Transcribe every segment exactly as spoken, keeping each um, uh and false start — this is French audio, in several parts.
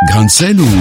Grain de sel ou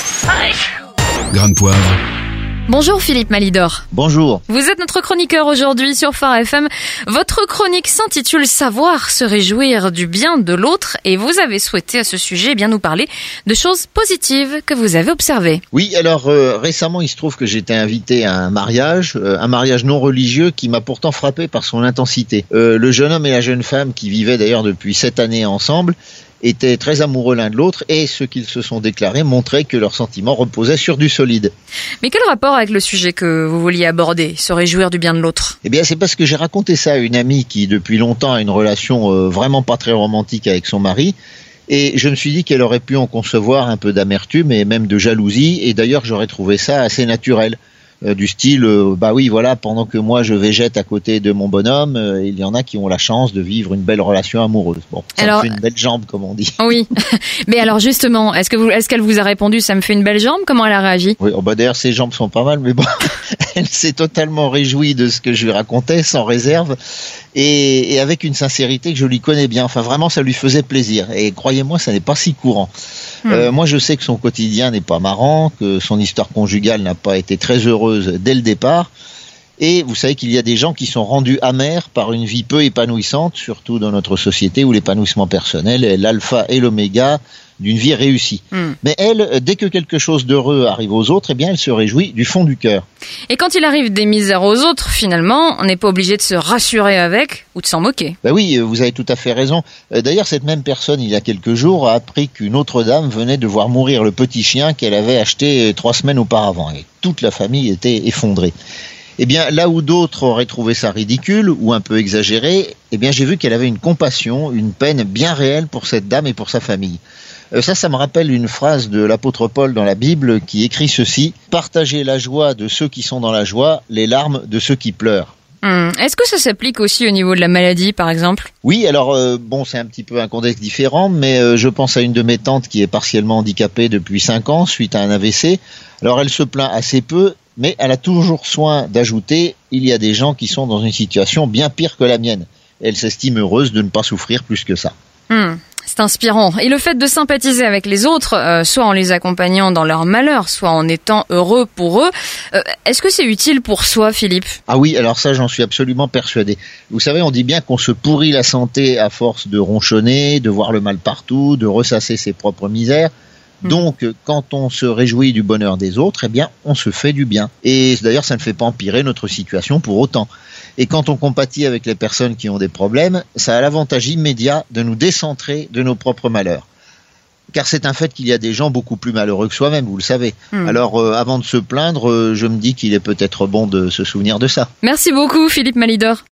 grain de poivre? Bonjour Philippe Malidor. Bonjour. Vous êtes notre chroniqueur aujourd'hui sur Phare F M. Votre chronique s'intitule « Savoir se réjouir du bien de l'autre » et vous avez souhaité à ce sujet eh bien nous parler de choses positives que vous avez observées. Oui, alors euh, récemment il se trouve que j'étais invité à un mariage, euh, un mariage non religieux qui m'a pourtant frappé par son intensité. Euh, le jeune homme et la jeune femme qui vivaient d'ailleurs depuis sept années ensemble étaient très amoureux l'un de l'autre et ce qu'ils se sont déclarés montrait que leurs sentiments reposaient sur du solide. Mais quel rapport avec le sujet que vous vouliez aborder, se réjouir du bien de l'autre? Eh bien c'est parce que j'ai raconté ça à une amie qui depuis longtemps a une relation euh, vraiment pas très romantique avec son mari et je me suis dit qu'elle aurait pu en concevoir un peu d'amertume et même de jalousie et d'ailleurs j'aurais trouvé ça assez naturel. Euh, du style, euh, bah oui, voilà, pendant que moi je végète à côté de mon bonhomme, euh, il y en a qui ont la chance de vivre une belle relation amoureuse. Bon, ça alors, me fait une belle jambe, comme on dit. Oui, mais alors justement, est-ce que vous, est-ce qu'elle vous a répondu, ça me fait une belle jambe? Comment elle a réagi? Oui, oh bah d'ailleurs ses jambes sont pas mal, mais bon, elle s'est totalement réjouie de ce que je lui racontais, sans réserve, et, et avec une sincérité que je lui connais bien. Enfin, vraiment, ça lui faisait plaisir. Et croyez-moi, ça n'est pas si courant. Hmm. Euh, moi, je sais que son quotidien n'est pas marrant, que son histoire conjugale n'a pas été très heureuse dès le départ. Et vous savez qu'il y a des gens qui sont rendus amers par une vie peu épanouissante, surtout dans notre société où l'épanouissement personnel est l'alpha et l'oméga d'une vie réussie. Mm. Mais elle, dès que quelque chose d'heureux arrive aux autres, eh bien, elle se réjouit du fond du cœur. Et quand il arrive des misères aux autres, finalement, on n'est pas obligé de se rassurer avec ou de s'en moquer. Ben oui, vous avez tout à fait raison. D'ailleurs, cette même personne, il y a quelques jours, a appris qu'une autre dame venait de voir mourir le petit chien qu'elle avait acheté trois semaines auparavant. Et toute la famille était effondrée. Eh bien, là où d'autres auraient trouvé ça ridicule ou un peu exagéré, eh bien, j'ai vu qu'elle avait une compassion, une peine bien réelle pour cette dame et pour sa famille. Euh, ça, ça me rappelle une phrase de l'apôtre Paul dans la Bible qui écrit ceci: « Partagez la joie de ceux qui sont dans la joie, les larmes de ceux qui pleurent. » Hum. Est-ce que ça s'applique aussi au niveau de la maladie, par exemple? Oui, alors euh, bon, c'est un petit peu un contexte différent, mais euh, je pense à une de mes tantes qui est partiellement handicapée depuis cinq ans suite à un A V C. Alors elle se plaint assez peu, mais elle a toujours soin d'ajouter « il y a des gens qui sont dans une situation bien pire que la mienne ». Elle s'estime heureuse de ne pas souffrir plus que ça. Hum. C'est inspirant. Et le fait de sympathiser avec les autres, euh, soit en les accompagnant dans leur malheur, soit en étant heureux pour eux, euh, est-ce que c'est utile pour soi, Philippe? Ah oui, alors ça, j'en suis absolument persuadé. Vous savez, on dit bien qu'on se pourrit la santé à force de ronchonner, de voir le mal partout, de ressasser ses propres misères. Donc, quand on se réjouit du bonheur des autres, eh bien, on se fait du bien. Et d'ailleurs, ça ne fait pas empirer notre situation pour autant. Et quand on compatit avec les personnes qui ont des problèmes, ça a l'avantage immédiat de nous décentrer de nos propres malheurs. Car c'est un fait qu'il y a des gens beaucoup plus malheureux que soi-même, vous le savez. Mmh. Alors, euh, avant de se plaindre, euh, je me dis qu'il est peut-être bon de se souvenir de ça. Merci beaucoup, Philippe Malidor.